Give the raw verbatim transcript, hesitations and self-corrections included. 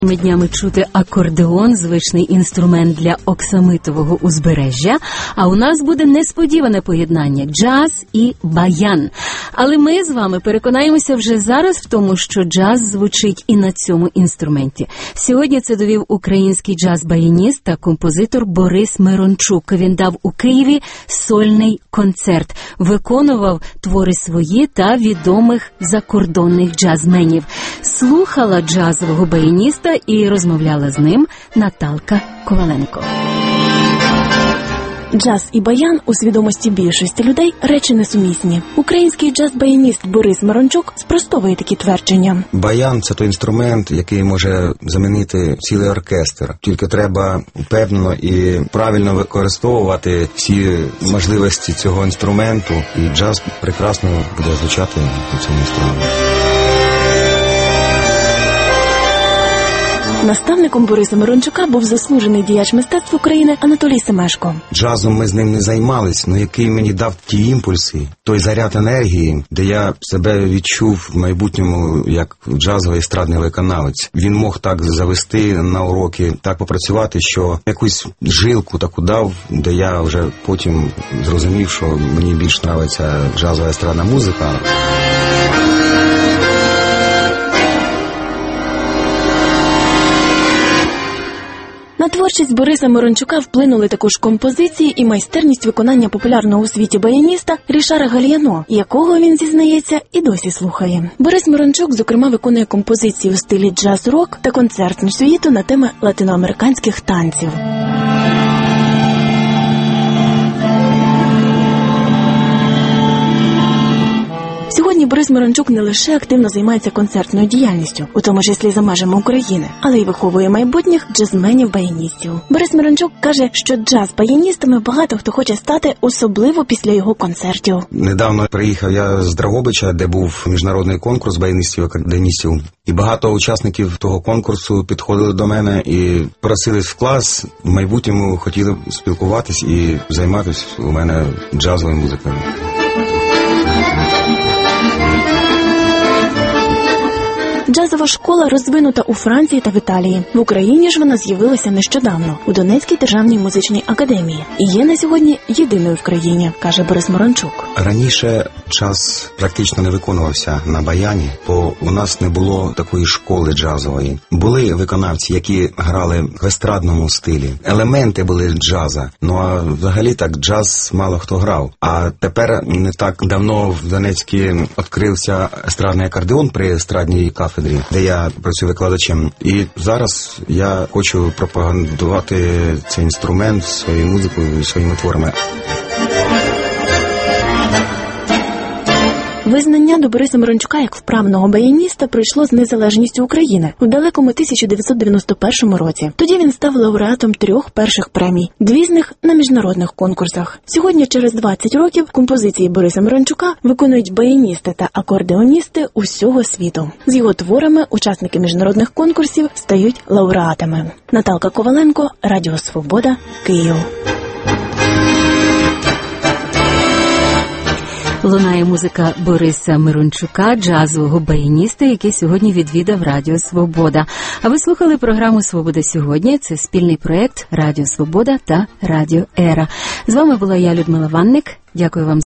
Ми днями чути акордеон, звичний інструмент для оксамитового узбережжя, а у нас буде несподіване поєднання – джаз і баян. Але ми з вами переконаємося вже зараз в тому, що джаз звучить і на цьому інструменті. Сьогодні це довів український джаз-баяніст та композитор Борис Мирончук. Він дав у Києві сольний концерт, виконував твори свої та відомих закордонних джазменів. Слухала джазового баяніста і розмовляла з ним Наталка Коваленко. Джаз і баян у свідомості більшості людей речі несумісні. Український джаз-баяніст Борис Мирончук спростовує такі твердження. Баян – це той інструмент, який може замінити цілий оркестр. Тільки треба впевнено і правильно використовувати всі можливості цього інструменту, і джаз прекрасно буде звучати у цьому інструменті. Наставником Бориса Мирончука був заслужений діяч мистецтв України Анатолій Семешко. Джазом ми з ним не займались, але який мені дав ті імпульси, той заряд енергії, де я себе відчув в майбутньому як джазовий естрадний виконавець. Він мог так завести на уроки, так попрацювати, що якусь жилку таку дав, де я вже потім зрозумів, що мені більш подобається джазова естрадна музика. На творчість Бориса Мирончука вплинули також композиції і майстерність виконання популярного у світі баяніста Рішара Гальяно, якого він, зізнається, і досі слухає. Борис Мирончук, зокрема, виконує композиції у стилі джаз-рок та концертну сюїту на теми латиноамериканських танців. Сьогодні Борис Мирончук не лише активно займається концертною діяльністю, у тому числі за межами України, але й виховує майбутніх джазменів-баяністів. Борис Мирончук каже, що джаз-баяністами багато хто хоче стати, особливо після його концертів. Недавно приїхав я з Дрогобича, де був міжнародний конкурс баяністів-акордеоністів. І багато учасників того конкурсу підходили до мене і просились в клас. В майбутньому хотіли спілкуватись і займатися у мене джазовою музикою. Джазова школа розвинута у Франції та в Італії. В Україні ж вона з'явилася нещодавно, у Донецькій державній музичній академії. І є на сьогодні єдиною в країні, каже Борис Мирончук. Раніше джаз практично не виконувався на баяні, бо у нас не було такої школи джазової. Були виконавці, які грали в естрадному стилі. Елементи були джаза, ну а взагалі так джаз мало хто грав. А тепер не так давно в Донецьку відкрився естрадний акордеон при естрадній кафедрі, де я працюю викладачем. І зараз я хочу пропагандувати цей інструмент своєю музикою, своїми творами. Визнання до Бориса Мирончука як вправного баяніста прийшло з незалежністю України у далекому тисяча дев'ятсот дев'яносто першому році. Тоді він став лауреатом трьох перших премій, дві з них на міжнародних конкурсах. Сьогодні, через двадцять років, композиції Бориса Мирончука виконують баяністи та акордеоністи усього світу. З його творами учасники міжнародних конкурсів стають лауреатами. Наталка Коваленко, Радіо Свобода, Київ. Лунає музика Бориса Мирончука, джазового баяніста, який сьогодні відвідав Радіо Свобода. А ви слухали програму «Свобода сьогодні». Це спільний проєкт Радіо Свобода та Радіо Ера. З вами була я, Людмила Ванник. Дякую вам